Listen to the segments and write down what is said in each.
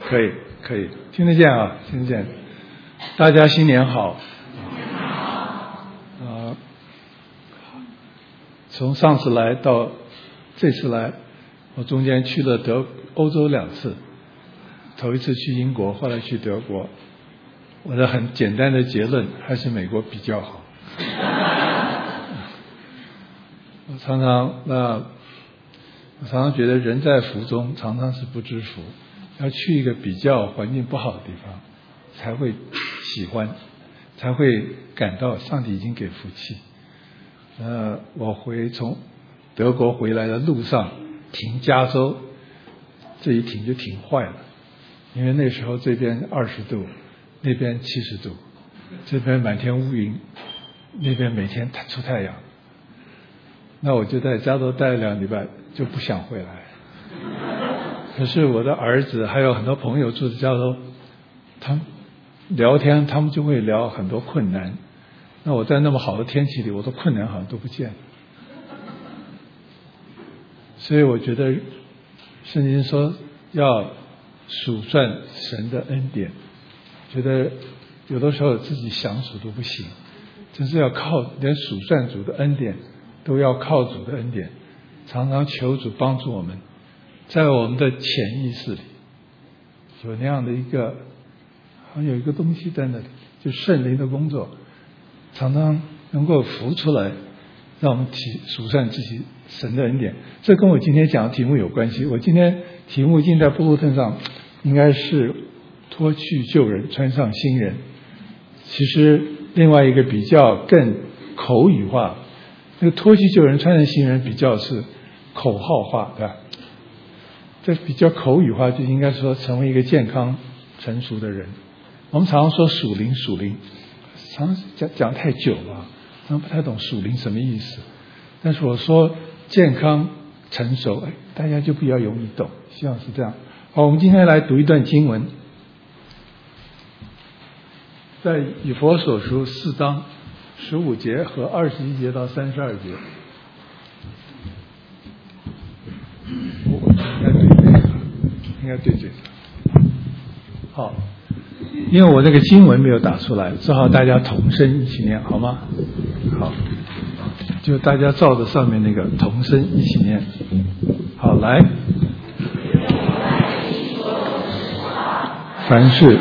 可以，听得见啊，听得见。大家新年好。从上次来到这次来，我中间去了欧洲2次，头一次去英国，后来去德国。我的很简单的结论还是美国比较好。我常常觉得人在福中常常是不知福，要去一个比较环境不好的地方，才会喜欢，才会感到上帝已经给福气。我从德国回来的路上停加州，这一停就停坏了，因为那时候这边20度，那边70度，这边满天乌云，那边每天出太阳。那我就在加州待了2礼拜，就不想回来。可是我的儿子还有很多朋友住在加州，他们聊天，他们就会聊很多困难。那我在那么好的天气里，我的困难好像都不见了。所以我觉得圣经说要数算神的恩典，觉得有的时候自己想数都不行，真是要连数算主的恩典都要靠主的恩典，常常求主帮助我们，在我们的潜意识里有那样的好像有一个东西在那里，就圣灵的工作常常能够浮出来，让我们数算自己神的恩典。这跟我今天讲的题目有关系。我今天题目印在布路顿上，应该是脱去旧人，穿上新人。其实另外一个比较更口语化，那个脱去旧人穿上新人比较是口号化，对吧？这比较口语化，就应该说成为一个健康成熟的人。我们常常说属灵，常常讲太久了，常常不太懂属灵什么意思。但是我说健康成熟，大家就比较容易懂，希望是这样。好，我们今天来读一段经文，在以弗所书4章15节和21节到32节。应该对这个。好，因为我那个经文没有打出来，只好大家同声一起念，好吗？好，就大家照着上面那个同声一起念。好，来。凡事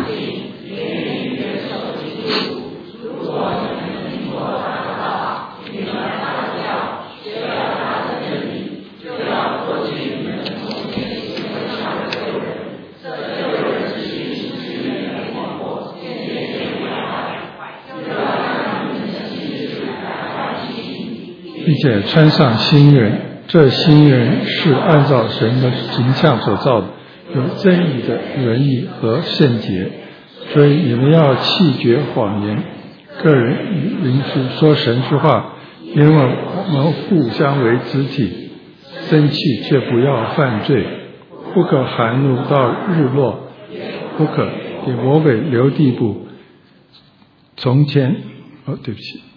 并且穿上新人，这新人是按照神的形象所造的，有真理的仁义和圣洁。所以你们要弃绝谎言，个人允许说神之话，因为我们互相为肢体，生气却不要犯罪，不可含怒到日落，不可给魔鬼留地步。从前，对不起。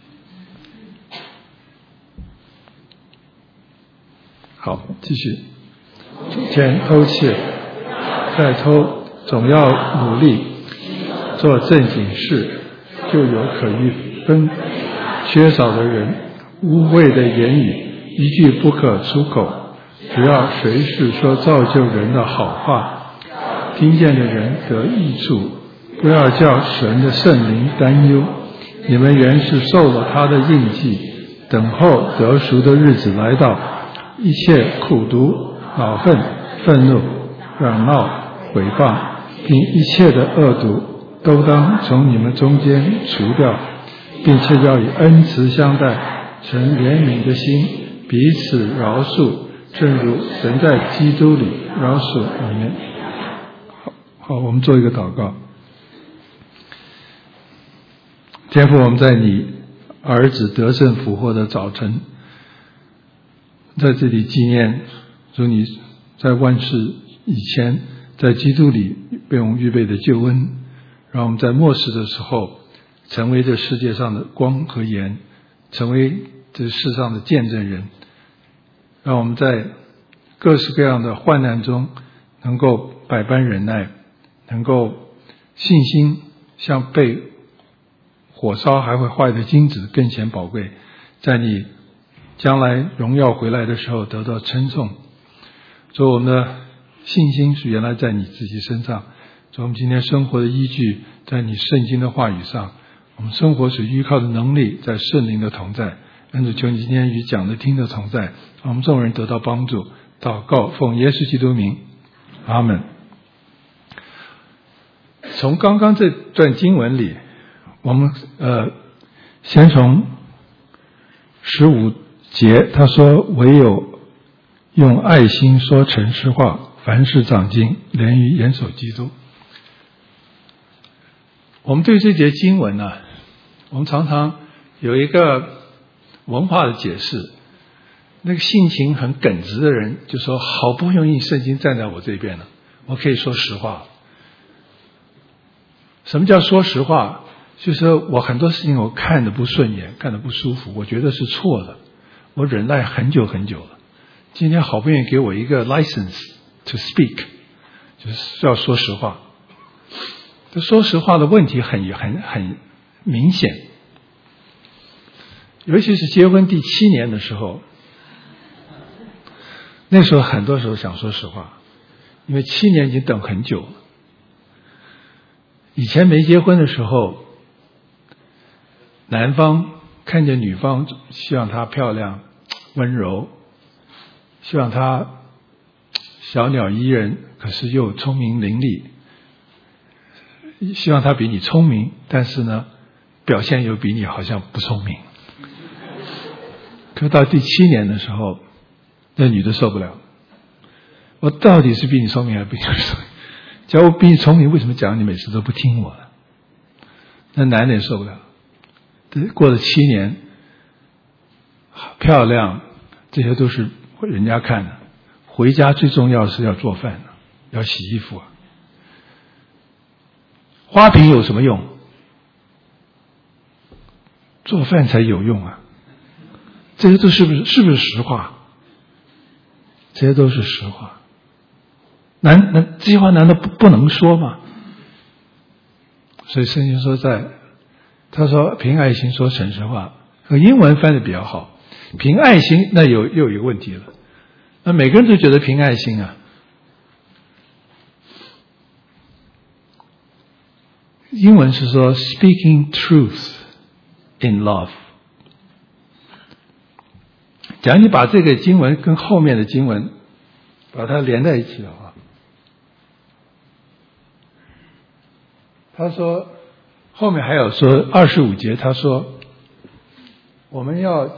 好，继续。从前偷窃，再偷，总要努力做正经事，就有可与分缺少的人。污秽的言语一句不可出口，只要随时说造就人的好话，听见的人得益处。不要叫神的圣灵担忧，你们原是受了他的印记，等候得赎的日子来到。一切苦毒、恼恨、愤怒、嚷闹、毁谤，并一切的恶毒，都当从你们中间除掉，并且要以恩慈相待，存怜悯的心，彼此饶恕，正如神在基督里饶恕你们。好，我们做一个祷告。天父，我们在你儿子得胜复活的早晨，在这里纪念主你在万事以前在基督里为我们预备的救恩，让我们在末世的时候成为这世界上的光和盐，成为这世上的见证人，让我们在各式各样的患难中能够百般忍耐， 能够信心像被火烧还会坏的金子更显宝贵，在你将来荣耀回来的时候得到称颂。所以我们的信心是原来在你自己身上，所以我们今天生活的依据在你圣经的话语上，我们生活是依靠的能力在圣灵的同在。恩主，求你今天与讲的听的同在，让我们众人得到帮助。祷告奉耶稣基督名，阿们。从刚刚这段经文里，我们先从15节，他说唯有用爱心说诚实话，凡事长进，连于严守基督。我们对这节经文呢，我们常常有一个文化的解释，那个性情很耿直的人就说，好不容易圣经站在我这边了，我可以说实话。什么叫说实话？就是说我很多事情我看得不顺眼，看得不舒服，我觉得是错的，我忍耐很久很久了，今天好不容易给我一个 license to speak， 就是要说实话。这说实话的问题很明显，尤其是结婚第7年的时候，那时候很多时候想说实话，因为7年已经等很久了。以前没结婚的时候，男方看见女方希望她漂亮温柔，希望她小鸟依人，可是又聪明伶俐，希望她比你聪明，但是呢表现又比你好像不聪明。可到第7年的时候，那女的受不了，我到底是比你聪明还是比你聪明？假如我比你聪明，为什么讲你每次都不听我的？那男的也受不了。过了7年，漂亮，这些都是人家看的。回家最重要是要做饭的，要洗衣服啊。花瓶有什么用？做饭才有用啊。这些都是不是实话？这些都是实话。这些话难道不能说吗？所以圣经说他说凭爱心说诚实话，和英文翻的比较好。凭爱心那又有一个问题了，那每个人都觉得凭爱心啊。英文是说 speaking truth in love。假如你把这个经文跟后面的经文把它连在一起的话，他说后面还有说25节，他说我们要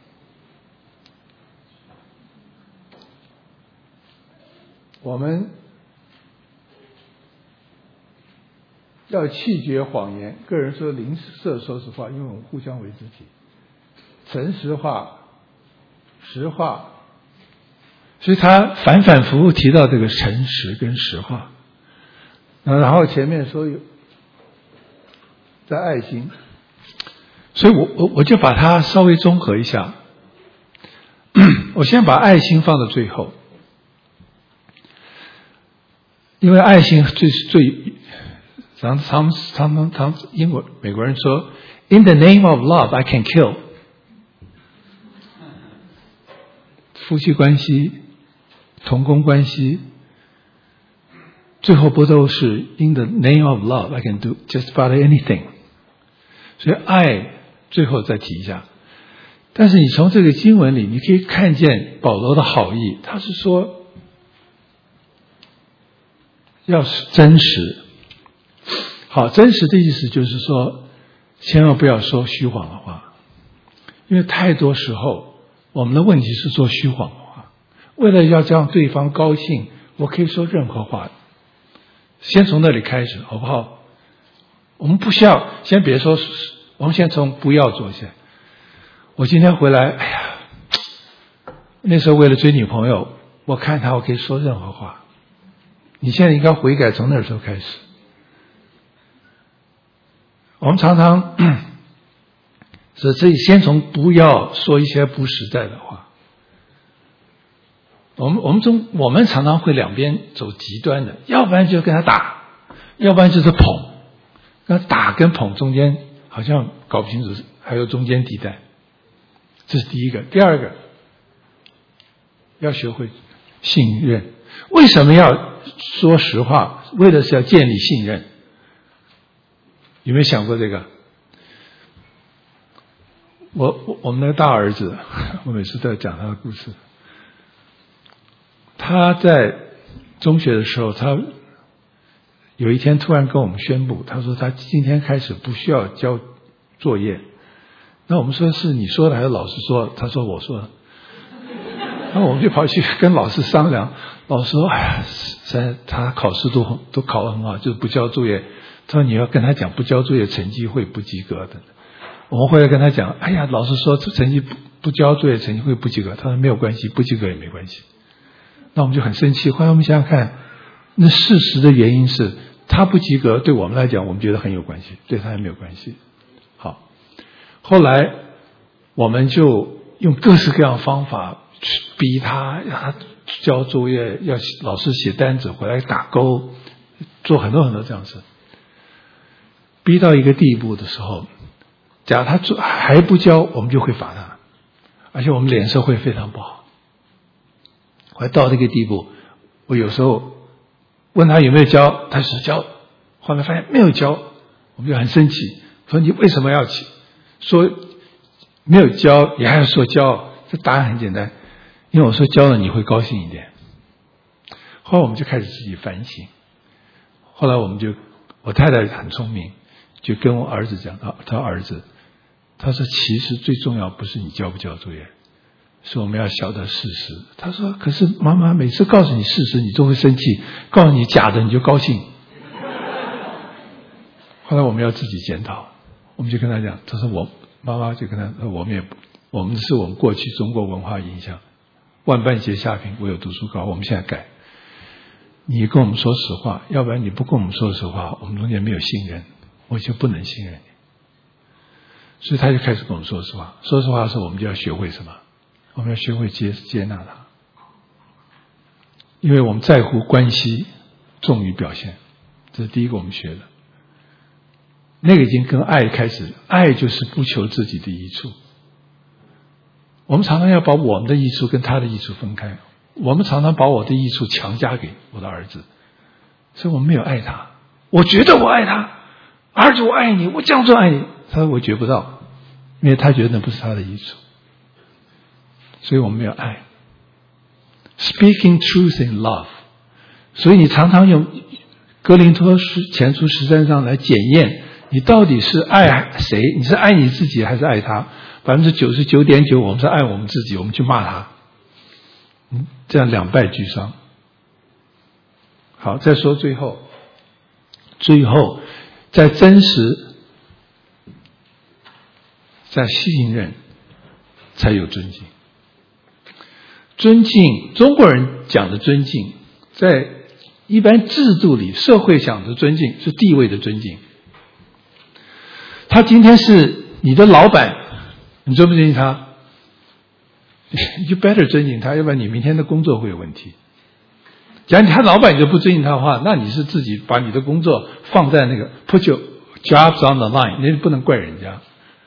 弃绝谎言，个人说邻舍说实话，因为我们互相为肢体，诚实话实话。所以他反反复复提到这个诚实跟实话，然后前面说有在爱心，所以我就把它稍微综合一下。我先把爱心放到最后，因为爱心最常美国人说 In the name of love I can kill。 夫妻关系同工关系最后不都是 In the name of love I can do just about anything。 所以爱最后再提一下，但是你从这个经文里你可以看见保罗的好意，他是说要真实。好，真实的意思就是说千万不要说虚谎的话，因为太多时候我们的问题是说虚谎的话，为了要让对方高兴，我可以说任何话。先从那里开始好不好？我们不需要，先别说，我们先从不要做起。我今天回来，哎呀，那时候为了追女朋友，我看她我可以说任何话。你现在应该悔改，从那时候开始。我们常常所以先从不要说一些不实在的话。我们常常会两边走极端的，要不然就跟他打， 要不然就是捧。那打跟捧中间好像搞不清楚，还有中间地带。这是第一个。第二个，要学会信任。为什么要说实话？为的是要建立信任。有没有想过这个？我们那个大儿子，我每次都要讲他的故事。他在中学的时候，他有一天突然跟我们宣布，他说他今天开始不需要交作业。那我们说是你说的还是老师说的？他说我说的。然后我们就跑去跟老师商量，老师说：“哎呀，他考试都考得很好，就是不交作业。”他说：“你要跟他讲，不交作业成绩会不及格的。”我们回来跟他讲：“哎呀，老师说这成绩不交作业成绩会不及格。”他说：“没有关系，不及格也没关系。”那我们就很生气。后来我们想想看，那事实的原因是他不及格，对我们来讲，我们觉得很有关系，对他也没有关系。好，后来我们就用各式各样的方法去逼他，让他交作业，要老师写单子回来打勾，做很多很多这样子。逼到一个地步的时候，假如他还不交，我们就会罚他，而且我们脸色会非常不好。后来到这个地步，我有时候问他有没有交，他说交，后来发现没有交，我们就很生气，说你为什么要说没有交，你还要说交？这答案很简单，因为我说交了你会高兴一点。后来我们就开始自己反省，后来我太太很聪明，就跟我儿子讲，他儿子，他说其实最重要不是你交不交作业，是我们要晓得事实。他说可是妈妈每次告诉你事实你都会生气，告诉你假的你就高兴。后来我们要自己检讨，我们就跟他讲，他说妈妈就跟他我们是我们过去中国文化影响，万般皆下品，唯有读书高，我们现在改。你跟我们说实话，要不然你不跟我们说实话，我们中间没有信任，我就不能信任你。所以他就开始跟我们说实话。说实话的时候，我们就要学会什么？我们要学会接纳他，因为我们在乎关系重于表现，这是第一个我们学的。那个已经跟爱开始，爱就是不求自己的益处。我们常常要把我们的益处跟他的益处分开，我们常常把我的益处强加给我的儿子，所以我们没有爱他。我觉得我爱他，儿子我爱你，我这样做爱你，他说我觉不到，因为他觉得那不是他的益处，所以我们没有爱。Speaking truth in love， 所以你常常用哥林多前书13章来检验你到底是爱谁，你是爱你自己还是爱他。99.9%我们是爱我们自己，我们去骂他，这样两败俱伤。好，再说最后在真实，在信任才有尊敬。尊敬，中国人讲的尊敬，在一般制度里，社会讲的尊敬是地位的尊敬。他今天是你的老板，你尊不尊敬他？你就 better 尊敬他，要不然你明天的工作会有问题。假如他老板你就不尊敬他的话，那你是自己把你的工作放在那个 put your jobs on the line， 你不能怪人家。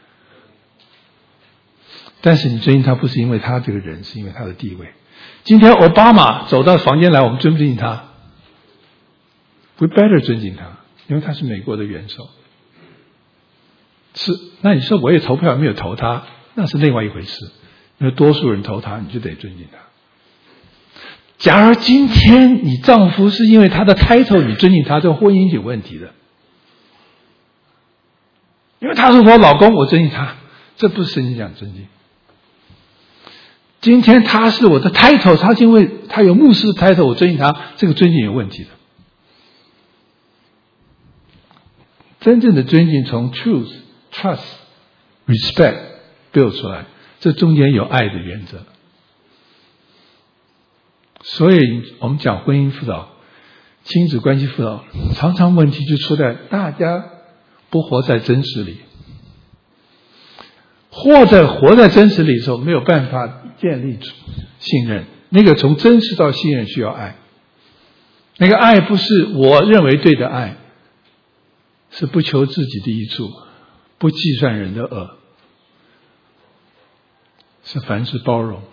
但是你尊敬他不是因为他这个人，是因为他的地位。今天奥巴马走到房间来，我们尊不尊敬他？ We better 尊敬他，因为他是美国的元首。是，那你说我也投票没有投他，那是另外一回事。因为多数人投他，你就得尊敬他。假如今天你丈夫是因为他的 title 你尊敬他，这个婚姻是有问题的。因为他是我老公，我尊敬他，这不是圣经讲尊敬。今天他是我的 title， 他因为他有牧师的 title， 我尊敬他，这个尊敬有问题的。真正的尊敬从 truth、trust、respect build 出来，这中间有爱的原则。所以我们讲婚姻辅导、亲子关系辅导，常常问题就出在大家不活在真实里，活在真实里的时候，没有办法建立信任。那个从真实到信任需要爱，那个爱不是我认为对的爱， 是不求自己的益处，不计算人的恶，是凡事包容。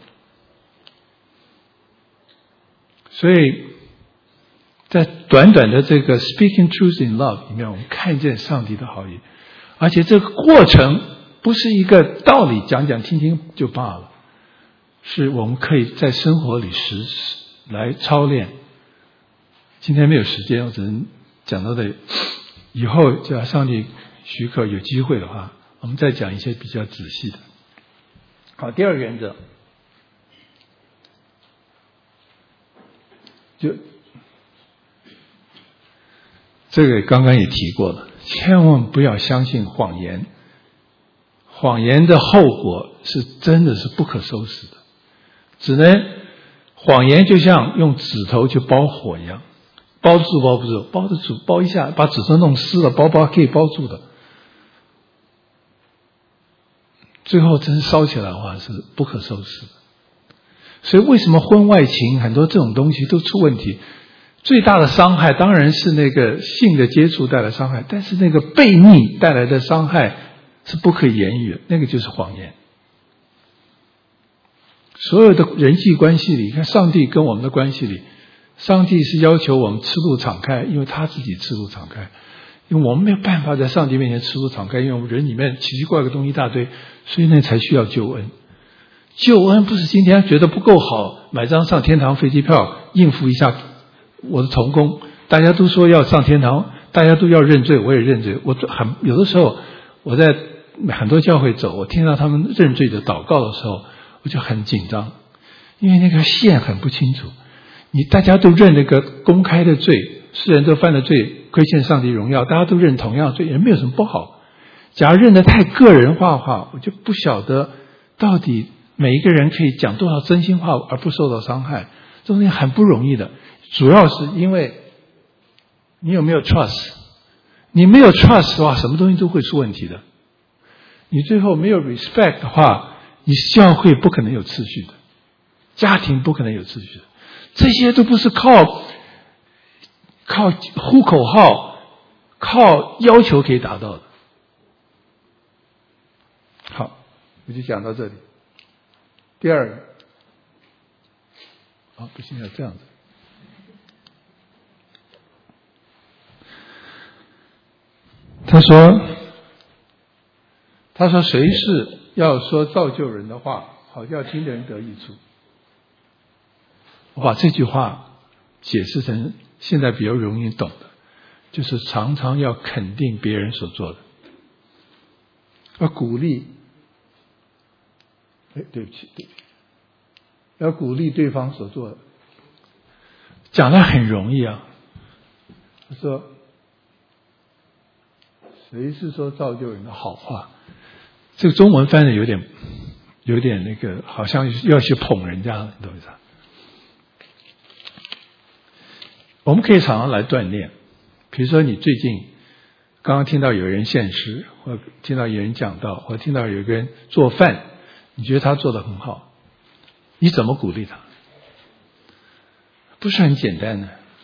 所以在短短的这个 Speaking Truth in Love 里面，我们看见上帝的好意，而且这个过程不是一个道理讲讲听听就罢了，是我们可以在生活里实来操练。今天没有时间，我只能讲到这里。以后只要上帝许可有机会的话，我们再讲一些比较仔细的。好，第二个原则，就这个刚刚也提过了，千万不要相信谎言。谎言的后果是真的是不可收拾的，只能谎言就像用指头去包火一样，包住包不住，包得住包一下把指头弄湿了，包可以包住的，最后真烧起来的话是不可收拾的。所以为什么婚外情很多这种东西都出问题？最大的伤害当然是那个性的接触带来伤害，但是那个悖逆带来的伤害是不可言喻的，那个就是谎言。所有的人际关系里，看上帝跟我们的关系里，上帝是要求我们赤露敞开，因为他自己赤露敞开，因为我们没有办法在上帝面前赤露敞开，因为我们人里面奇奇怪怪的东西一大堆，所以那才需要救恩。救恩不是今天觉得不够好，买张上天堂飞机票应付一下我的同工，大家都说要上天堂，大家都要认罪，我也认罪。有的时候我在很多教会走，我听到他们认罪的祷告的时候，我就很紧张，因为那个线很不清楚。大家都认那个公开的罪，世人都犯了罪，亏欠上帝荣耀，大家都认同样罪，也没有什么不好。假如认得太个人化的话，我就不晓得到底每一个人可以讲多少真心话而不受到伤害，这东西很不容易的。主要是因为你有没有 trust， 你没有 trust 的话，什么东西都会出问题的。你最后没有 respect 的话，你教会不可能有秩序的，家庭不可能有秩序的，这些都不是靠呼口号、靠要求可以达到的。好，我就讲到这里。第二个，不行，要这样子。他说谁是要说造就人的话，好叫听的人得益处。我把这句话解释成现在比较容易懂的，就是常常要肯定别人所做的，要鼓励，对不起，要鼓励对方所做的。讲得很容易啊，他说谁是说造就人的好话？这个中文翻的有点那个，好像要去捧人家，你懂意思？我们可以常常来锻炼。比如说你最近刚刚听到有人献诗，或听到有人讲道，或听到有个人做饭，你觉得他做得很好，你怎么鼓励他？不是很简单的。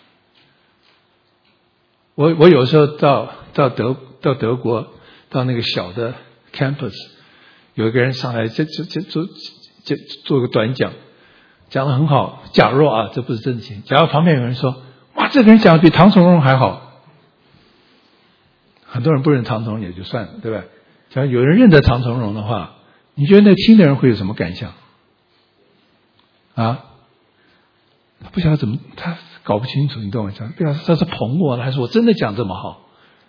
我有时候到德国，到那个小的 campus， 有一个人上来做个短讲，讲得很好。假若这不是真情，假如旁边有人说，哇，这个人讲得比唐崇荣还好，很多人不认唐崇荣也就算了，对吧？假如有人认得唐崇荣的话，你觉得那听的人会有什么感想？他不晓得怎么，他搞不清楚，你懂我意思吗？不晓得他是捧我呢，还是我真的讲这么好？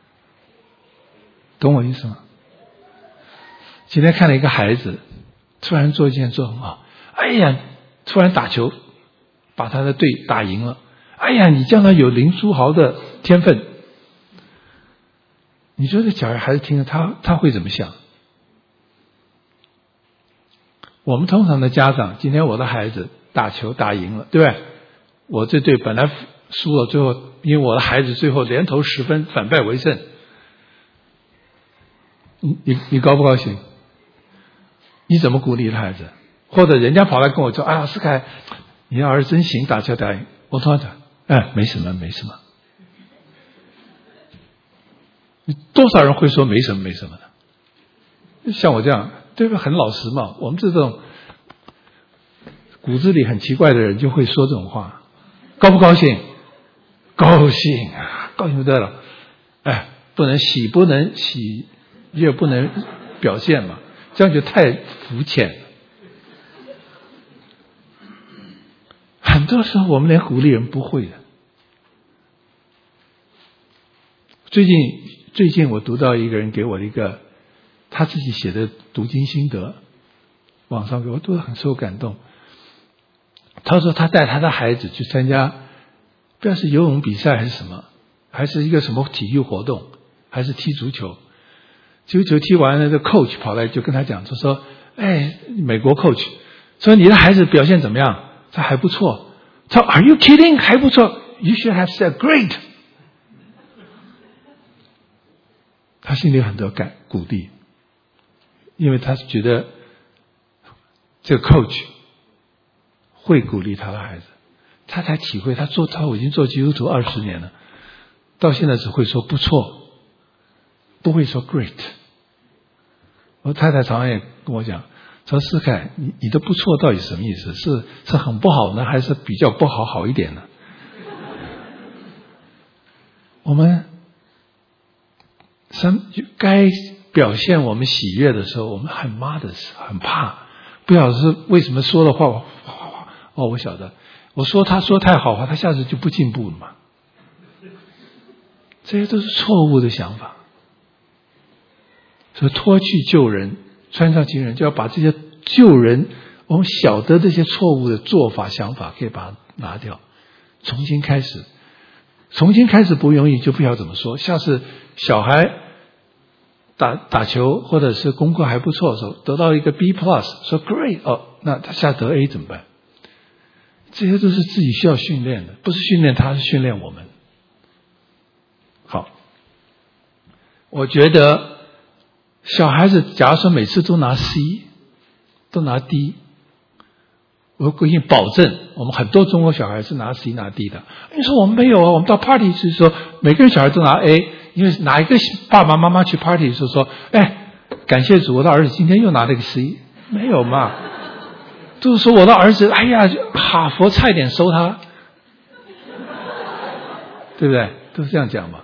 懂我意思吗？今天看了一个孩子突然做一件做很好，突然打球把他的队打赢了，你将来有林书豪的天分。你说这小孩子听了他会怎么想？我们通常的家长，今天我的孩子打球打赢了，对吧？我这队本来输了，最后因为我的孩子最后连投10分，反败为胜，你高不高兴？你怎么鼓励孩子？或者人家跑来跟我说，思凯，你儿子真行，打球打赢。我通常讲，没什么。 多少人会说没什么没什么的？像我这样，对吧？很老实嘛。我们这种骨子里很奇怪的人就会说这种话，高不高兴？高兴啊，高兴不得了。哎，不能喜悦，不能表现嘛，这样就太肤浅了。很多时候我们连鼓励人不会的。最近我读到一个人给我的一个他自己写的读经心得，网上给我读得很受感动。他说他带他的孩子去参加，不知道是游泳比赛还是什么，还是一个什么体育活动，还是踢足球。足球踢完了，这 coach 跑来就跟他讲，就说：“哎，美国 coach 说你的孩子表现怎么样？他还不错。”他说 ：“Are you kidding？ 还不错 ？You should have said great。”他心里有很多鼓励，因为他觉得这个 coach 会鼓励他的孩子，他才体会他已经做基督徒20年了，到现在只会说不错，不会说 great。我太太常常也跟我讲，说思凯，你的不错到底什么意思？是很不好呢，还是比较不好一点呢？我们该表现我们喜悦的时候，我们很怕，不晓得是为什么说的话，我晓得，我说他说太好话，他下次就不进步了嘛。这些都是错误的想法。所以脱去旧人，穿上新人，就要把这些旧人我们晓得这些错误的做法想法可以把它拿掉，重新开始不容易，就不晓得怎么说。像是小孩打球或者是功课还不错的时候，得到一个 B+， 说 great， 那他下得 A 怎么办？这些都是自己需要训练的，不是训练他，是训练我们。好，我觉得小孩子假如说每次都拿 C， 都拿 D， 我给你保证，我们很多中国小孩是拿 C 拿 D 的。你说我们没有啊？我们到 party 是说每个人小孩都拿 A， 因为哪一个爸爸妈妈去 party 是说，哎，感谢主，我的儿子今天又拿了一个 C， 没有嘛？就是说我的儿子，哎呀，哈佛差一点收他，对不对？都是这样讲嘛。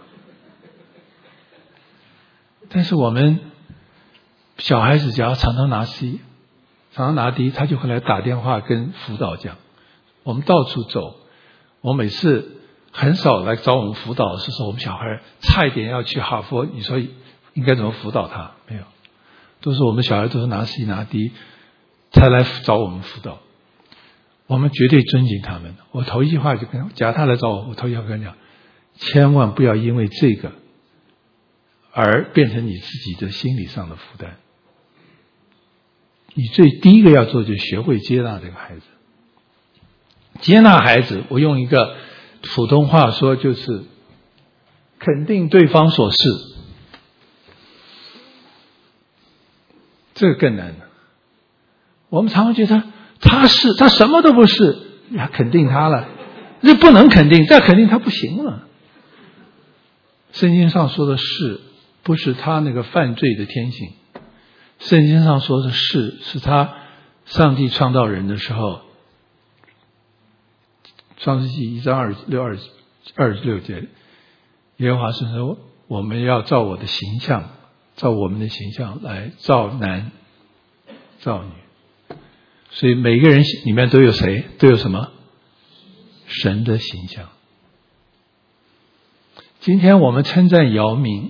但是我们小孩子只要常常拿 C， 常常拿 D， 他就会来打电话跟辅导讲。我们到处走，我每次很少来找我们辅导，是说我们小孩差一点要去哈佛，你说应该怎么辅导他？没有，都是我们小孩都是拿 C 拿 D 才来找我们辅导。我们绝对尊敬他们。我头一句话就跟假如他来找我头一句话跟他讲，千万不要因为这个而变成你自己的心理上的负担。你第一个要做就是学会接纳这个孩子。接纳孩子，我用一个普通话说就是肯定对方所是，这个更难了。我们常常觉得他什么都不是，呀，肯定他了，这不能肯定，再肯定他不行了。圣经上说的是，不是他那个犯罪的天性。圣经上说的是他上帝创造人的时候，创世纪1章26节，耶和华是说我们要照我的形象，照我们的形象来造男造女。所以每个人里面都有谁？都有什么？神的形象。今天我们称赞姚明，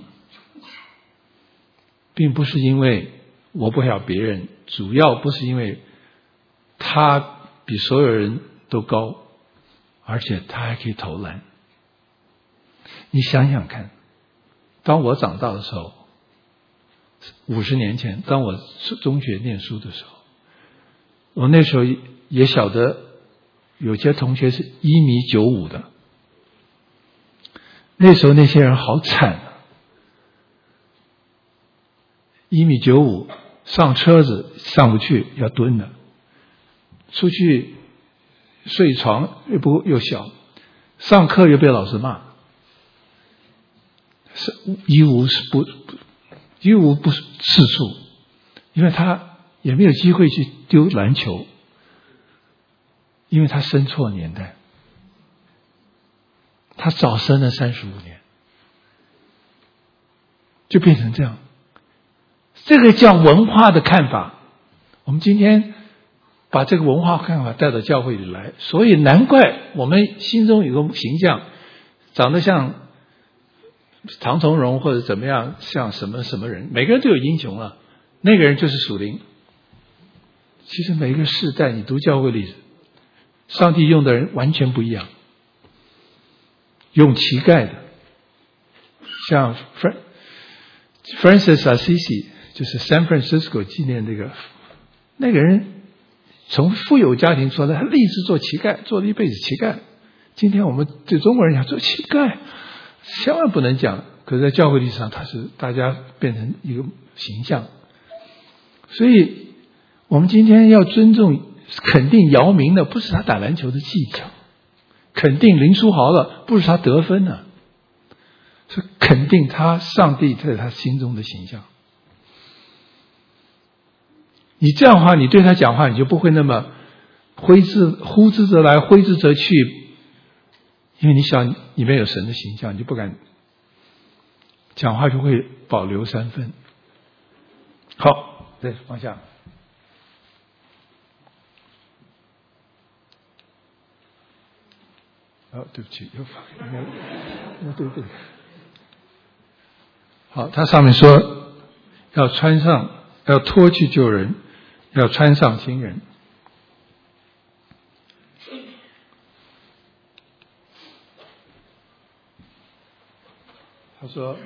并不是因为我不晓别人，主要不是因为他比所有人都高，而且他还可以投篮。你想想看，当我长大的时候，50年前，当我中学念书的时候，我那时候也晓得有些同学是1.95米的，那时候那些人好惨，1.95米上车子上不去，要蹲的，出去睡床又小，上课又被老师骂， 是一无是处，因为他也没有机会去丢篮球，因为他生错年代，他早生了35年，就变成这样。这个叫文化的看法。我们今天把这个文化看法带到教会里来，所以难怪我们心中有个形象，长得像唐从容或者怎么样，像什么什么人，每个人都有英雄啊，那个人就是属灵。其实每一个世代，你读教会历史，上帝用的人完全不一样。用乞丐的，像 Francis Assisi， 就是 San Francisco 纪念那个人，从富有家庭出来，他立志做乞丐，做了一辈子乞丐。今天我们对中国人讲做乞丐，千万不能讲，可是在教会历史上，他是大家变成一个形象。所以我们今天要尊重、肯定姚明的，不是他打篮球的技巧；肯定林书豪的，不是他得分的，是肯定他上帝在他心中的形象。你这样的话，你对他讲话，你就不会那么呼之则来，挥之则去，因为你想里面有神的形象，你就不敢讲话，就会保留3分。好，再往下。对不起，又放，对。好，他上面说要脱去旧人，要穿上新人。他说，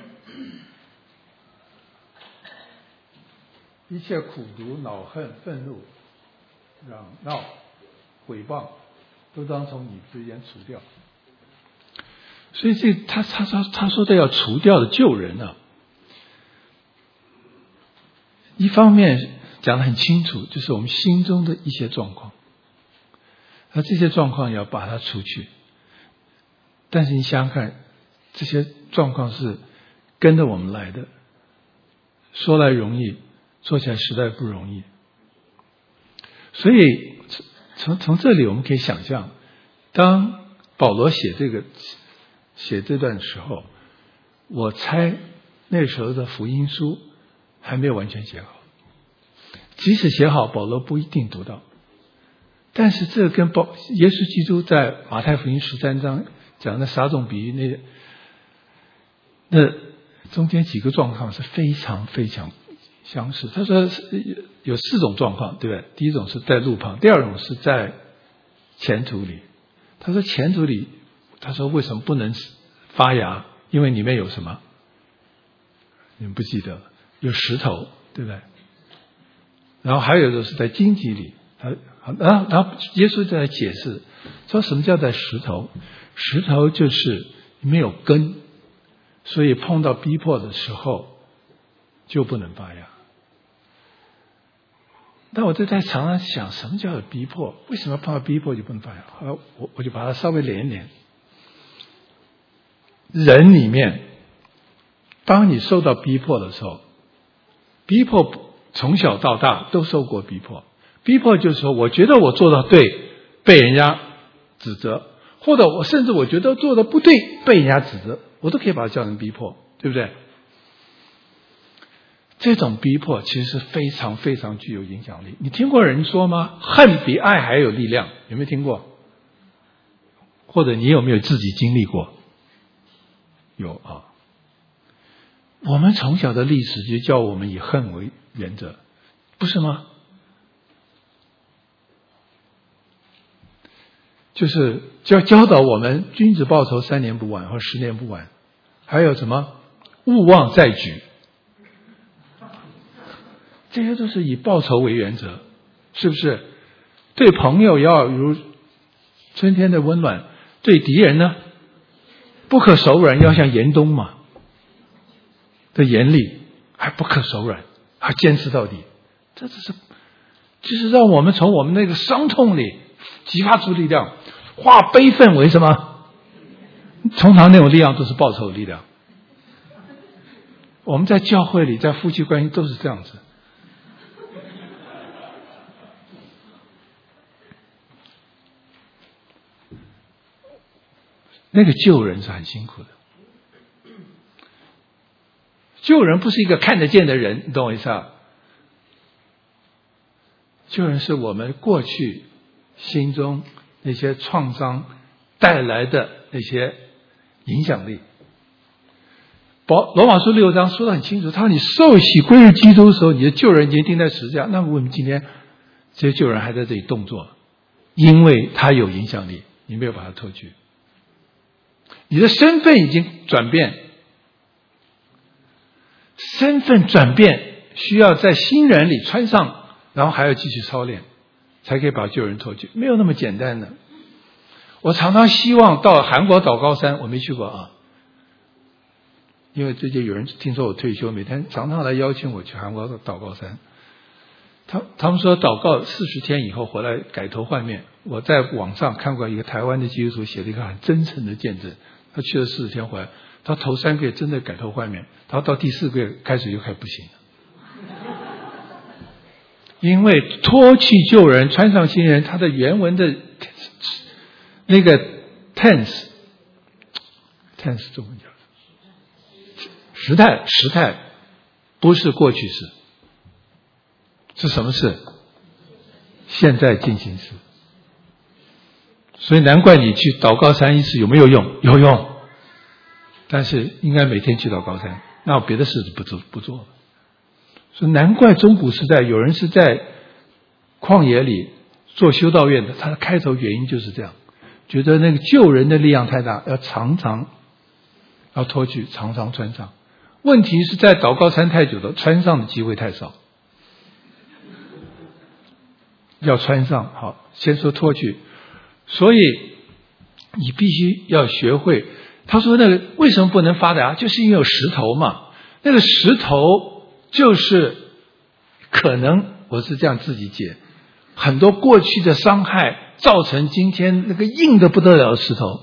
一切苦毒、恼恨、愤怒、嚷闹、毁谤，都当从你之间除掉。所以他说的要除掉的旧人啊，一方面讲得很清楚，就是我们心中的一些状况，而这些状况要把它除去。但是你想想看，这些状况是跟着我们来的，说来容易，做起来实在不容易。所以从这里我们可以想象，当保罗写这段的时候，我猜那时候的福音书还没有完全写好，即使写好，保罗不一定读到。但是这跟耶稣基督在马太福音13章讲的撒种比喻那中间几个状况是非常非常相似。他说有4种状况，对不对？第一种是在路旁，第二种是在前途里。他说前途里，他说为什么不能发芽？因为里面有什么？你们不记得了？有石头，对不对？然后还有的是在荆棘里。然后耶稣在解释说，什么叫在石头？石头就是没有根，所以碰到逼迫的时候就不能发芽。但我在常常想，什么叫做逼迫？为什么碰到逼迫就不能发芽？后来我就把它稍微连一连。人里面，当你受到逼迫的时候，逼迫从小到大都受过逼迫。逼迫就是说，我觉得我做的对，被人家指责，或者甚至我觉得做的不对，被人家指责，我都可以把它叫成逼迫，对不对？这种逼迫其实是非常非常具有影响力。你听过人说吗？恨比爱还有力量，有没有听过？或者你有没有自己经历过？有啊。我们从小的历史就叫我们以恨为原则，不是吗？就是教导我们君子报仇3年不晚或10年不晚，还有什么勿忘再举，这些都是以报仇为原则，是不是？对朋友要如春天的温暖，对敌人呢，不可手软，要像严冬嘛的严厉，还不可手软，还坚持到底。这就是让我们从我们那个伤痛里激发出力量，化悲愤为什么？通常那种力量都是报仇的力量。 我们在教会里，在夫妻关系都是这样子。那个救人是很辛苦的。救人不是一个看得见的人，你懂我意思啊？救人是我们过去心中那些创伤带来的那些影响力。罗马书6章说得很清楚，他说你受洗归入基督的时候，你的救人已经钉在十字架。那么我们今天这些救人还在这里动作，因为他有影响力，你没有把他脱去。你的身份已经转变，身份转变需要在新人里穿上，然后还要继续操练，才可以把救人脱去，没有那么简单的。我常常希望到韩国祷告山，我没去过啊，因为最近有人听说我退休，每天常常来邀请我去韩国祷告山。他们说祷告40天以后回来改头换面。我在网上看过一个台湾的基督徒写了一个很真诚的见证，他去了40天回来，他头3个月真的改头换面，他到第4个月开始就开始不行了。因为脱去旧人穿上新人，他的原文的那个 tense 中文叫时态不是过去式，是什么事？现在进行时。所以难怪你去祷告山一次有没有用？有用，但是应该每天去祷告山，那我别的事不做了。所以难怪中古时代有人是在旷野里做修道院的，他的开头原因就是这样，觉得那个救人的力量太大，要常常要脱去，常常穿上。问题是在祷告山太久了，穿上的机会太少。要穿上，好，先说脱去。所以你必须要学会。他说那个为什么不能发达，就是因为有石头嘛。那个石头就是可能，我是这样自己解，很多过去的伤害造成今天那个硬的不得了的石头。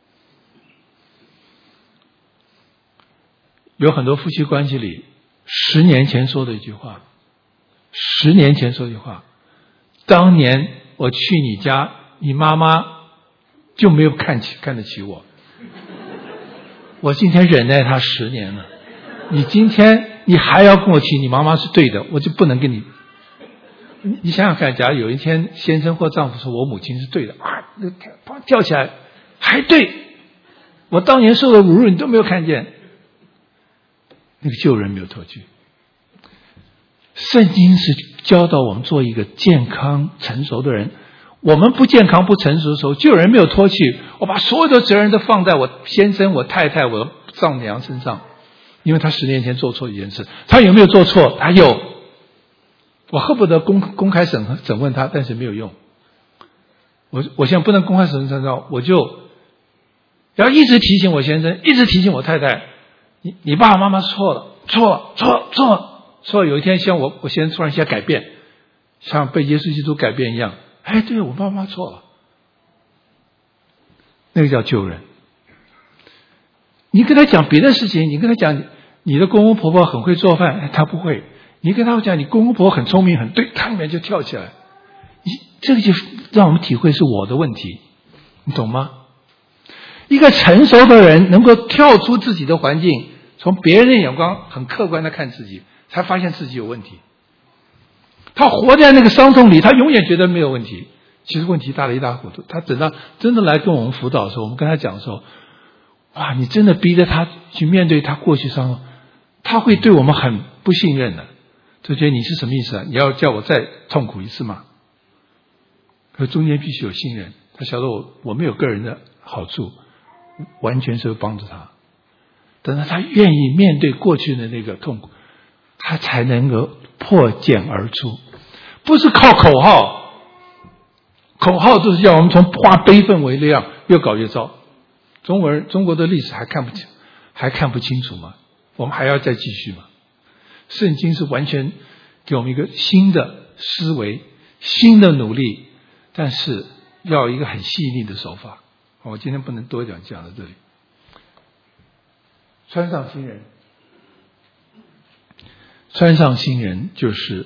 有很多夫妻关系里10年前说的一句话，10年前说的一句话，当年我去你家，你妈妈就没有看得起我，我今天忍耐她10年了，你今天你还要跟我提你妈妈是对的，我就不能跟你。你想想看，假如有一天先生或丈夫说我母亲是对的啊，跳起来还对，我当年受的侮辱你都没有看见，那个救人没有脱去。圣经是教导我们做一个健康成熟的人。我们不健康不成熟的时候，救人没有脱去，我把所有的责任都放在我先生我太太我丈母娘身上，因为他10年前做错一件事，他有没有做错？他有，我恨不得公开审问他，但是没有用。我现在不能公开审问他，我就要一直提醒我先生，一直提醒我太太，你爸爸妈妈错了。有一天像我先生突然间改变，像被耶稣基督改变一样，哎，对，我爸妈错了，那个叫救人。你跟他讲别的事情，你跟他讲你的公公婆婆很会做饭，他不会。你跟他讲你公公婆婆很聪明很对，他里面就跳起来。这个就让我们体会是我的问题，你懂吗？一个成熟的人能够跳出自己的环境，从别人的眼光很客观的看自己，才发现自己有问题。他活在那个伤痛里，他永远觉得没有问题，其实问题大了一大糊涂。他等到真的来跟我们辅导的时候，我们跟他讲的时候，哇，你真的逼着他去面对他过去伤痛，他会对我们很不信任的，就觉得你是什么意思啊？你要叫我再痛苦一次吗？可中间必须有信任，他晓得我没有个人的好处，完全是帮助他。等到他愿意面对过去的那个痛苦，他才能够破茧而出，不是靠口号。口号都是叫我们从化悲愤为力量，越搞越糟。中国的历史还看不清楚吗？我们还要再继续吗？圣经是完全给我们一个新的思维，新的努力，但是要一个很细腻的手法。我今天不能多讲到这里。穿上新人， 川上新人就是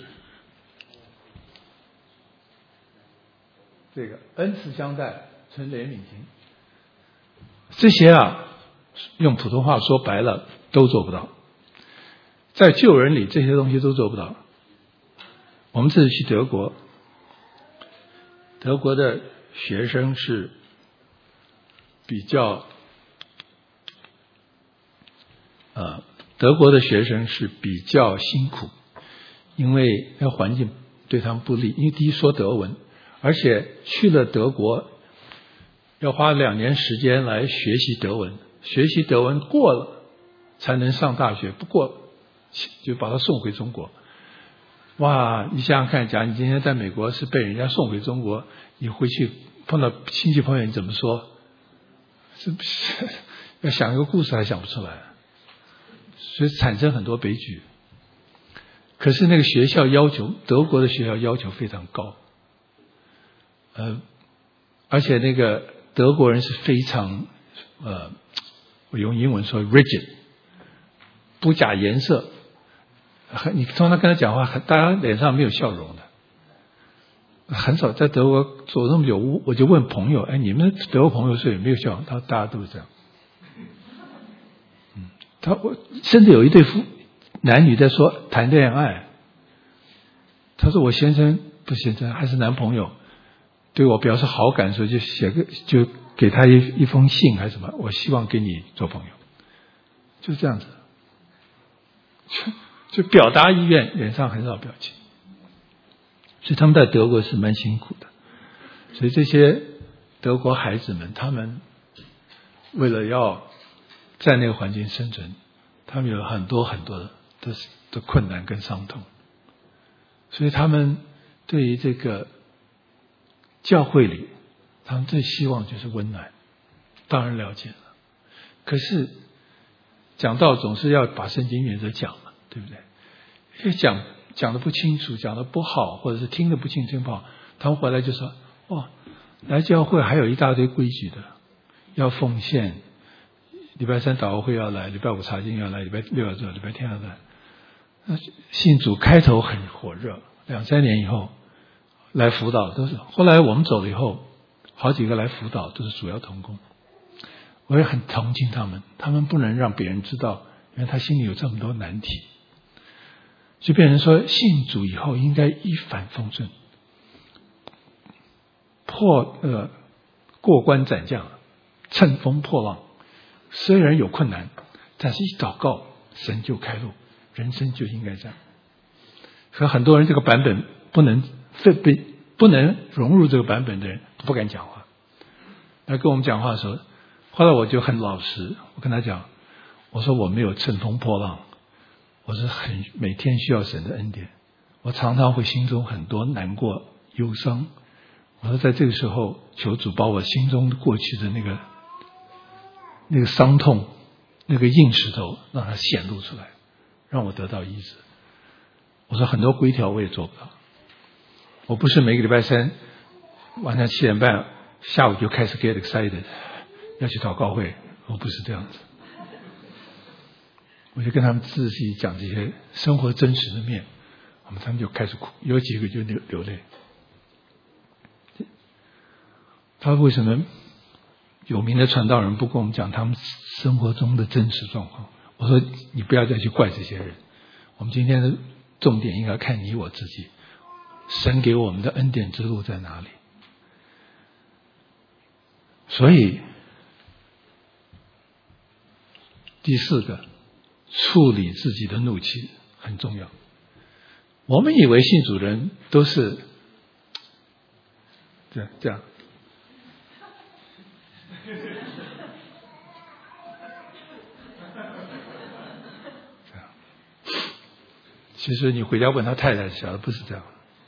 这个恩慈相待，存怜悯心，这些用普通话说白了都做不到，在救人里这些东西都做不到。我们这次去德国，德国的学生是比较辛苦，因为那环境对他们不利，因为第一说德文，而且去了德国要花2年时间来学习德文，学习德文过了才能上大学，不过就把他送回中国。哇，你想想看，假如你今天在美国是被人家送回中国，你回去碰到亲戚朋友你怎么说？是不是要想一个故事还想不出来，所以产生很多悲剧。可是那个学校要求，德国的学校要求非常高，而且那个德国人是非常我用英文说 rigid， 不假颜色。你通常跟他讲话，大家脸上没有笑容的，很少。在德国走这么久，我就问朋友：“哎，你们德国朋友是有没有笑容？”他说：“大家都是这样。”我甚至有一对男女在说谈恋爱，他说：“我先生不先生还是男朋友，对我表示好感的时候，就给他一封信还是什么，我希望跟你做朋友，就这样子。”就表达意愿，脸上很少表情，所以他们在德国是蛮辛苦的。所以这些德国孩子们，他们为了要在那个环境生存，他们有很多很多的困难跟伤痛。所以他们对于这个教会里，他们最希望就是温暖。当然了解了，可是讲道总是要把圣经原则讲嘛，对不对？因为讲的不清楚，讲的不好，或者是听得不清楚不好，他们回来就说：“哇，来教会还有一大堆规矩的，要奉献，礼拜3祷告会要来，礼拜5查经要来，礼拜6要做，礼拜天要来。”信主开头很火热，2-3年以后来辅导都是，后来我们走了以后，好几个来辅导都是主要同工。我也很同情他们，他们不能让别人知道，原来他心里有这么多难题。就变成说，信主以后应该一帆风顺，过关斩将，乘风破浪。虽然有困难，但是一祷告，神就开路，人生就应该这样。可很多人这个版本不能融入这个版本的人，不敢讲话。来跟我们讲话的时候，后来我就很老实，我跟他讲，我说我没有乘风破浪。我是每天需要神的恩典，我常常会心中很多难过、忧伤。我说在这个时候，求主把我心中过去的那个伤痛、那个硬石头，让它显露出来，让我得到医治。我说很多规条我也做不到，我不是每个礼拜3晚上7点半下午就开始 get excited 要去祷告会，我不是这样子。我就跟他们仔细讲这些生活真实的面，他们就开始哭，有几个就流泪。他为什么有名的传道人不跟我们讲他们生活中的真实状况？我说你不要再去怪这些人，我们今天的重点应该看你我自己，神给我们的恩典之路在哪里？所以第4个，处理自己的怒气很重要。我们以为信主人都是这样，其实你回家问他太太，晓得不是这样。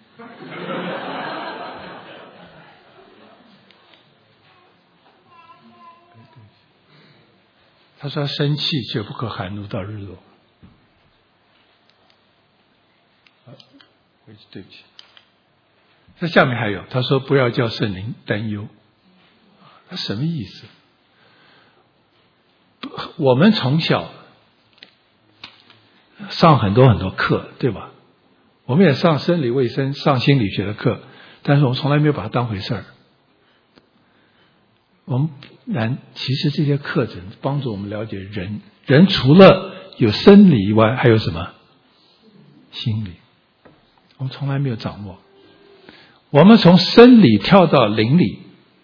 他说生气却不可含怒到日落。对不起，这下面还有，他说不要叫圣灵担忧。他什么意思？我们从小上很多很多课，对吧？我们也上生理卫生、上心理学的课，但是我们从来没有把它当回事儿。其实这些课程帮助我们了解人。人除了有生理以外，还有什么？心理。我们从来没有掌握。我们从生理跳到灵里。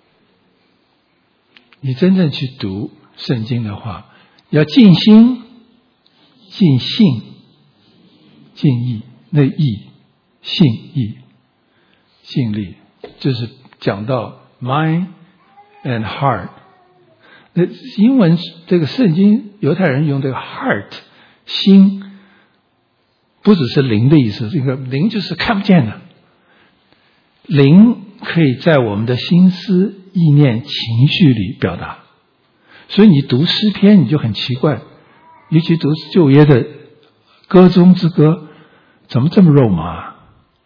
你真正去读圣经的话，要尽心、尽性、尽意，那意、性意、尽力，就是讲到 mind and heart。那英文这个圣经犹太人用这个 heart 心，不只是灵的意思，这个灵就是看不见的。灵可以在我们的心思、意念、情绪里表达。所以你读诗篇你就很奇怪，尤其读旧约的歌中之歌，怎么这么肉麻？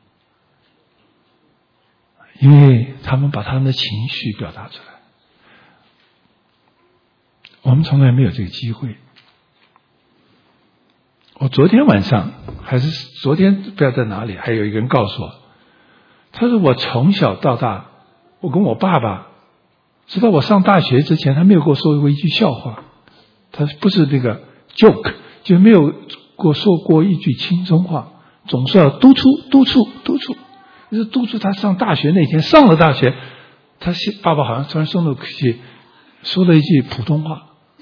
因为他们把他们的情绪表达出来。我们从来没有这个机会。我昨天晚上还是昨天不知道在哪里，还有一个人告诉我，他说我从小到大，我跟我爸爸直到我上大学之前，他没有给我说过一句笑话，他不是那个 joke， 就没有给我说过一句轻松话，总是要督促。就是督促他上大学那天，上了大学，他爸爸好像突然松了口气，说了一句普通话。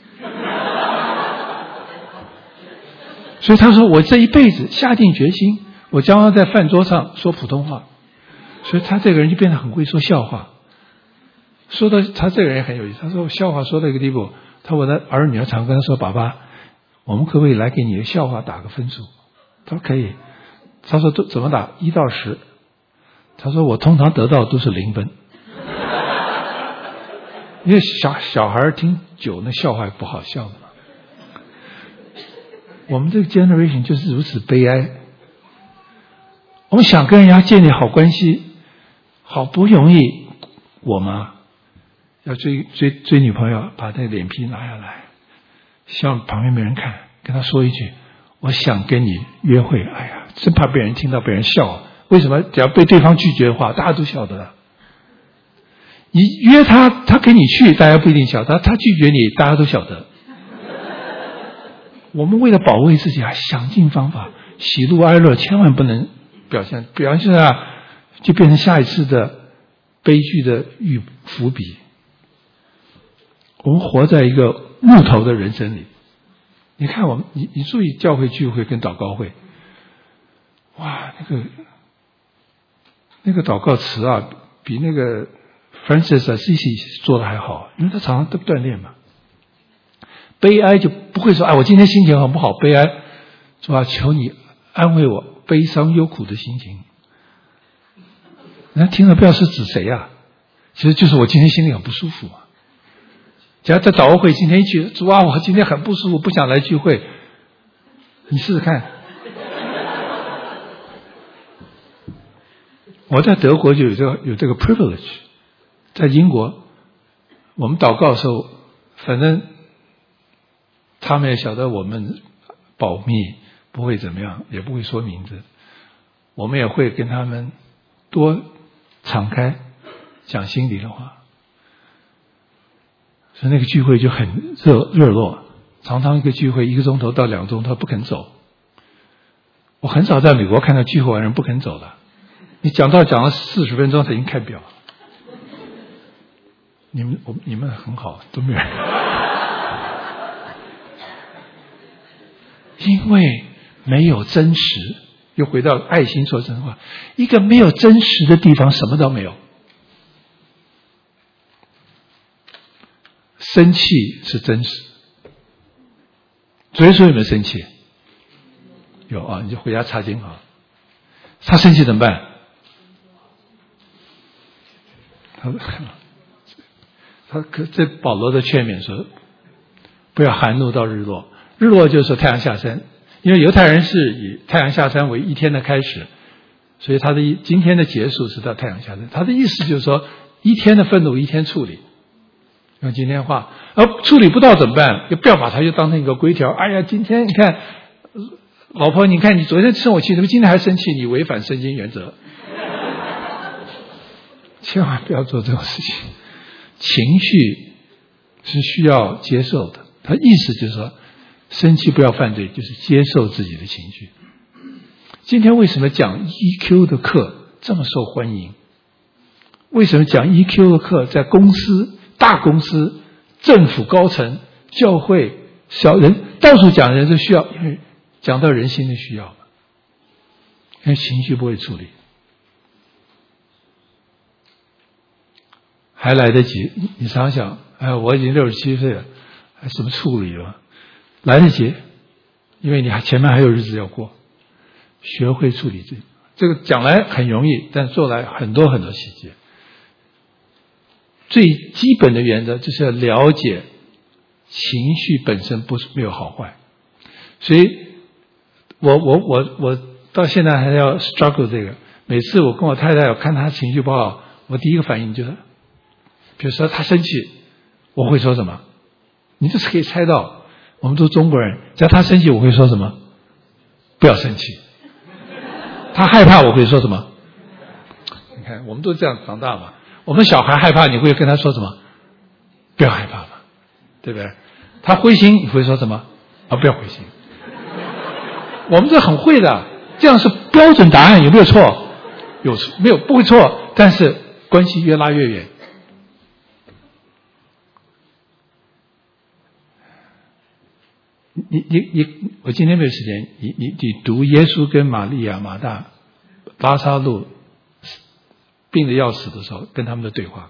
所以他说我这一辈子下定决心，我将要在饭桌上说普通话。所以他这个人就变得很会说笑话。说的他这个人也很有意思，他说我笑话说到一个地步，我的儿女常跟他说，爸爸，我们可不可以来给你的笑话打个分数？他说可以。他说怎么打？1到10。他说我通常得到都是0分。因为小孩听久那笑话不好笑的嘛。我们这个 generation 就是如此悲哀。我们想跟人家建立好关系，好不容易，我们要追女朋友，把那个脸皮拿下来，希望旁边没人看，跟他说一句我想跟你约会。哎呀，真怕被人听到，被人笑。为什么？只要被对方拒绝的话，大家都晓得了。你约他，他跟你去，大家不一定晓得；他拒绝你，大家都晓得。我们为了保卫自己，还想尽方法，喜怒哀乐千万不能表现就变成下一次的悲剧的伏笔。我们活在一个木头的人生里。你看你注意教会聚会跟祷告会，哇，那个祷告词啊，比那个 Francis Assisi 做的还好，因为他常常都锻炼嘛。悲哀就不会说，我今天心情很不好，悲哀，是吧？求你安慰我悲伤忧苦的心情。人家听了不知道是指谁啊？其实就是我今天心里很不舒服嘛。假如在祷告会今天一去，主啊，我今天很不舒服，不想来聚会，你试试看。我在德国就有这个 privilege， 在英国我们祷告的时候，反正他们也晓得我们保密，不会怎么样，也不会说名字，我们也会跟他们多敞开讲心里的话。所以那个聚会就很热络，常常一个聚会1个钟头到2个钟头不肯走。我很少在美国看到聚会完人不肯走的，你讲了40分钟才已经看表。你们很好，都没有人。因为没有真实，又回到爱心说真话，一个没有真实的地方什么都没有。生气是真实。昨天说有没有生气？有啊，你就回家查经啊。他生气怎么办？这保罗的劝勉说，不要含怒到日落。日落就是太阳下山，因为犹太人是以太阳下山为一天的开始，所以今天的结束是到太阳下山。他的意思就是说，一天的愤怒一天处理。用今天话，处理不到怎么办？就不要把它就当成一个规条。哎呀，今天你看老婆，你看你昨天生我气，怎么今天还生气？你违反圣经原则。千万不要做这种事情。情绪是需要接受的，他意思就是说，生气不要犯罪，就是接受自己的情绪。今天为什么讲 EQ 的课这么受欢迎？为什么讲 EQ 的课在公司、大公司、政府高层、教会、小人到处讲人都需要，因为讲到人心的需要，因为情绪不会处理，还来得及。你想想，我已经67岁了，还什么处理了？来得及，因为你前面还有日子要过。学会处理这个讲来很容易，但做来很多很多细节。最基本的原则就是要了解情绪本身没有好坏，所以我到现在还要 struggle 这个。每次我跟我太太看她情绪不好，我第一个反应就是，比如说她生气，我会说什么？你这是可以猜到，我们都中国人，只要她生气，我会说什么？不要生气。她害怕，我会说什么？你看，我们都这样长大嘛。我们小孩害怕，你会跟他说什么？不要害怕嘛，对不对？他灰心，你会说什么？不要灰心。我们这很会的，这样是标准答案，有没有错？没有，不会错，但是关系越拉越远。我今天没有时间，你读耶稣跟玛利亚、马大、拉撒路病得要死的时候跟他们的对话，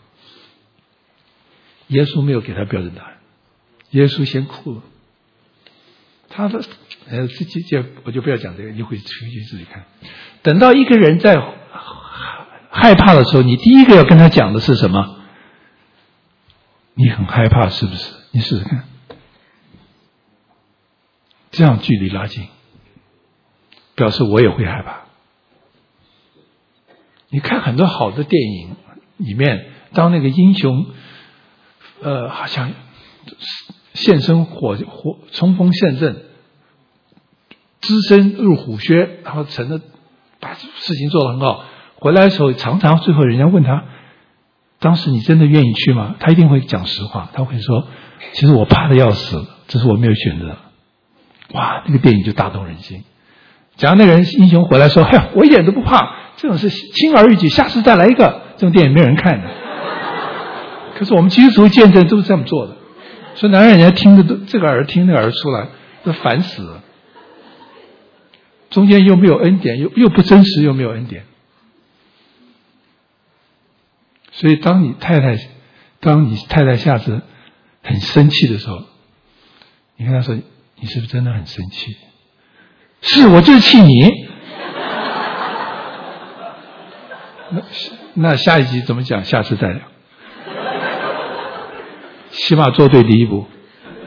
耶稣没有给他标准答案，耶稣先哭了。他的我就不要讲这个，你回去自己看。等到一个人在害怕的时候，你第一个要跟他讲的是什么？你很害怕是不是？你试试看，这样距离拉近，表示我也会害怕。你看很多好的电影里面，当那个英雄好像现身冲锋陷阵，只身入虎穴，然后把事情做得很好，回来的时候常常最后人家问他，当时你真的愿意去吗？他一定会讲实话，他会说，其实我怕得要死了，这是我没有选择。哇，那个电影就打动人心。假如那个人英雄回来说，我一点都不怕，这种是轻而易举，下次再来一个，这种电影没有人看的。可是我们基督徒见证都是这么做的，所以难让人家听的这个耳听那个耳出来，都烦死了。中间又没有恩典，又不真实，又没有恩典。所以当你太太下次很生气的时候，你跟他说，你是不是真的很生气？是，我就是气你。那下一集怎么讲？下次再聊。起码做对第一步。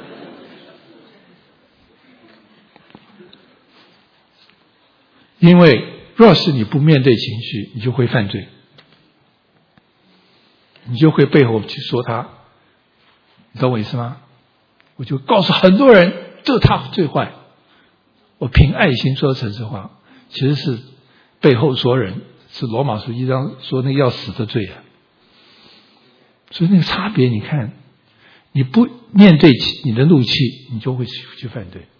因为若是你不面对情绪，你就会犯罪，你就会背后去说他，你懂我意思吗？我就告诉很多人，这他最坏。我凭爱心说诚实话，其实是背后说人，是罗马书1章说那个要死的罪啊。所以那个差别，你看，你不面对你的怒气，你就会去犯罪。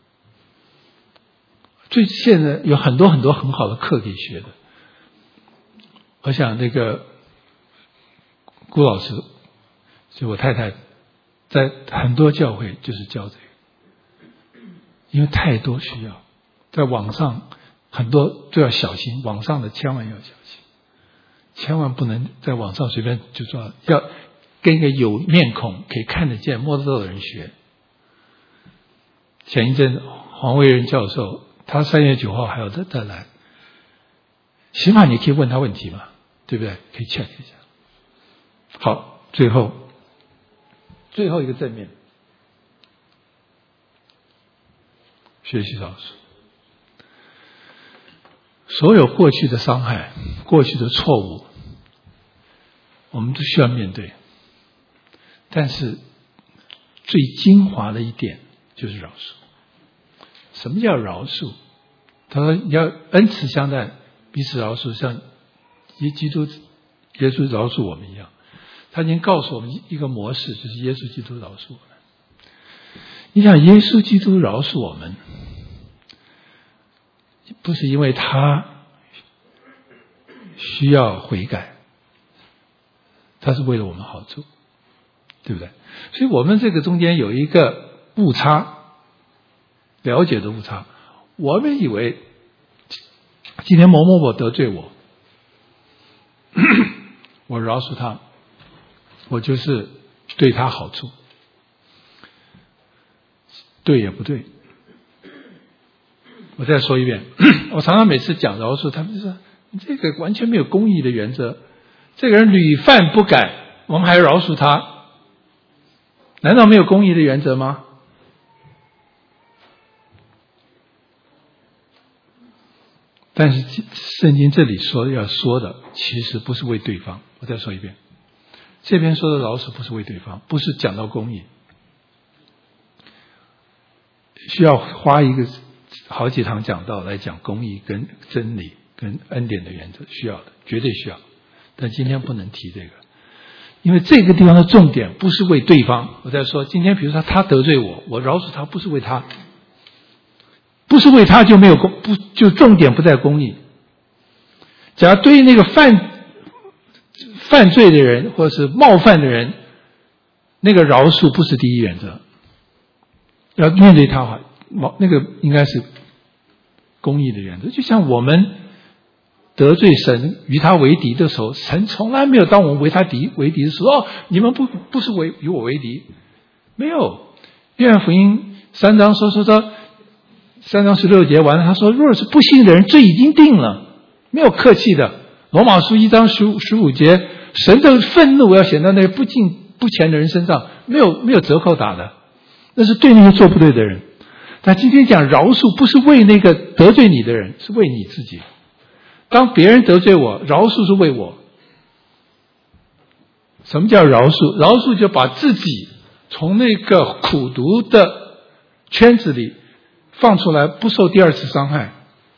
现在有很多很多很好的课可以学的。我想那个顾老师，就我太太，在很多教会就是教这个，因为太多需要。在网上很多都要小心，网上的千万要小心，千万不能在网上随便就说，要跟一个有面孔可以看得见摸得到的人学。前一阵黄维仁教授，他3月9号还要再来，起码你可以问他问题嘛，对不对？可以 check 一下。好，最后一个正面，学习饶恕。所有过去的伤害、过去的错误，我们都需要面对。但是最精华的一点就是饶恕。什么叫饶恕？ 他说你要恩慈相待，彼此饶恕，像耶稣饶恕我们一样。他已经告诉我们一个模式，就是耶稣基督饶恕我们。你想耶稣基督饶恕我们，不是因为他需要悔改，他是为了我们好处，对不对？所以我们这个中间有一个误差，了解的误差。我们以为今天某某某得罪我，我饶恕他，我就是对他好处。对也不对。我再说一遍，我常常每次讲饶恕，他们就说你这个完全没有公义的原则，这个人屡犯不改，我们还饶恕他，难道没有公义的原则吗？但是圣经这里要说的其实不是为对方。我再说一遍，这边说的饶恕不是为对方，不是讲到公义，需要花好几堂讲道来讲公义跟真理跟恩典的原则，需要的，绝对需要。但今天不能提这个，因为这个地方的重点不是为对方。我在说，今天比如说他得罪我，我饶恕他，不是为他，不是为他就没有就重点不在公义。假如对于那个犯罪的人或者是冒犯的人，那个饶恕不是第一原则，要面对他那个应该是公义的原则。就像我们得罪神与他为敌的时候，神从来没有当我们为他为敌的时候，你们不是与我为敌，没有。约翰福音3章说3章16节完了，他说若是不信的人，罪已经定了，没有客气的。罗马书1章15节，神的愤怒要显在那些不敬不虔的人身上，没有折扣打的，那是对那些做不对的人。但今天讲饶恕，不是为那个得罪你的人，是为你自己。当别人得罪我，饶恕是为我。什么叫饶恕？饶恕就把自己从那个苦毒的圈子里放出来，不受第二次伤害。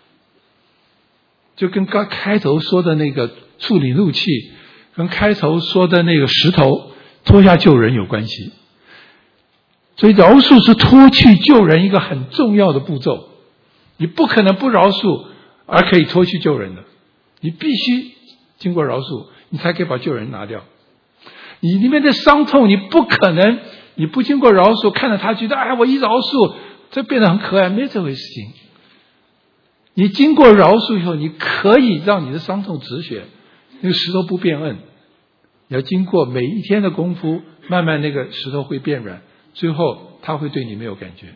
就跟刚开头说的那个处理怒气，跟开头说的那个石头脱下救人有关系。所以饶恕是脱去救人一个很重要的步骤，你不可能不饶恕而可以脱去救人的，你必须经过饶恕，你才可以把救人拿掉。你里面的伤痛，你不可能你不经过饶恕，看着他觉得我一饶恕这变得很可爱，没这回事情。你经过饶恕以后，你可以让你的伤痛止血，那个石头不变硬，你要经过每一天的功夫，慢慢那个石头会变软，最后他会对你没有感觉，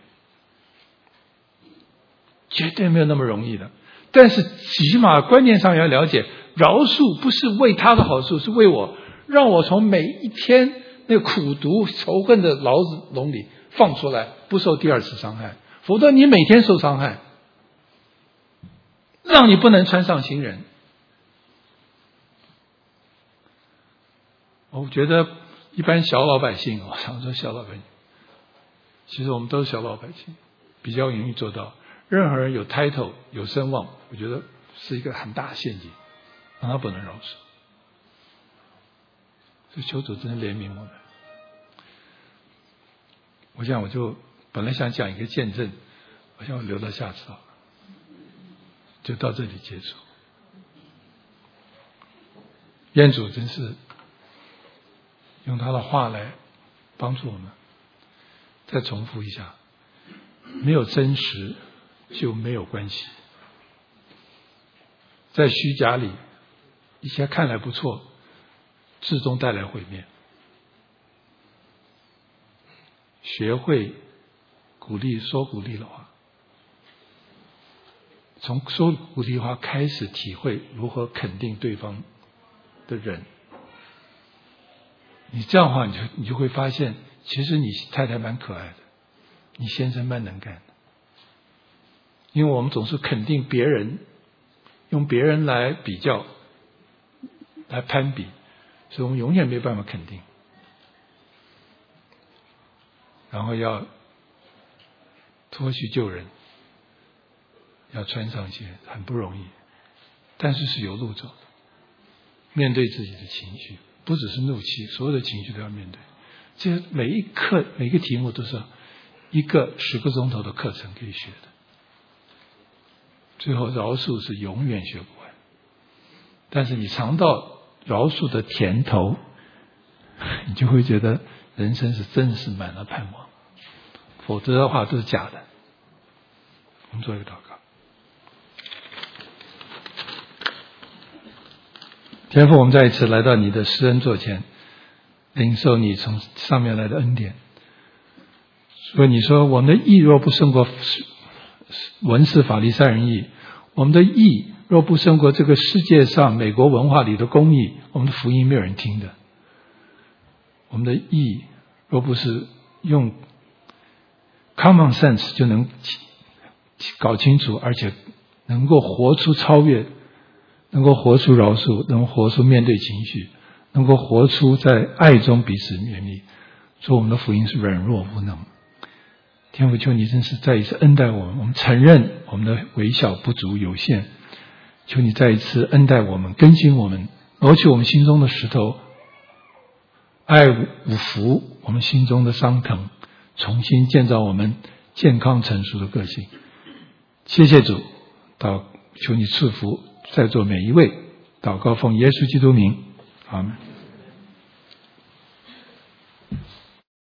绝对没有那么容易的。但是起码观念上要了解，饶恕不是为他的好处，是为我，让我从每一天那个苦毒仇恨的牢笼里放出来，不受第二次伤害。否则你每天受伤害，让你不能穿上新人。我觉得一般小老百姓，我常说小老百姓，其实我们都是小老百姓，比较容易做到。任何人有 title 有声望，我觉得是一个很大的陷阱，让他不能饶恕。所以求主真的怜悯我们。我想我就本来想讲一个见证，我想我留到下次好了，就到这里结束。愿主真是用他的话来帮助我们。再重复一下，没有真实就没有关系。在虚假里，一些看来不错，最终带来毁灭。学会说鼓励的话，从说鼓励的话开始体会如何肯定对方的人。你这样的话，你就会发现，其实你太太蛮可爱的，你先生蛮能干的。因为我们总是肯定别人，用别人来比较，来攀比，所以我们永远没办法肯定。然后要脱去救人， 要穿上鞋，很不容易，但是是有路走的。面对自己的情绪，不只是怒气，所有的情绪都要面对。这每一课每个题目都是一个10个钟头的课程可以学的。最后饶恕是永远学不完，但是你尝到饶恕的甜头，你就会觉得人生是真是满了盼望，否则的话都是假的。我们做一个祷告。天父，我们再一次来到你的施恩座前，领受你从上面来的恩典。所以你说我们的义若不胜过文士法利赛人义，我们的义若不胜过这个世界上美国文化里的公义，我们的福音没有人听的。我们的义若不是用 common sense 就能搞清楚，而且能够活出超越，能够活出饶恕，能够活出面对情绪，能够活出在爱中彼此勉励，说我们的福音是软弱无能。天父，求你真是再一次恩待我们，我们承认我们的微小不足有限，求你再一次恩待我们，更新我们，挪去我们心中的石头，爱五福我们心中的伤疼，重新建造我们健康成熟的个性。谢谢主，求你赐福在座每一位，祷告奉耶稣基督名，阿们。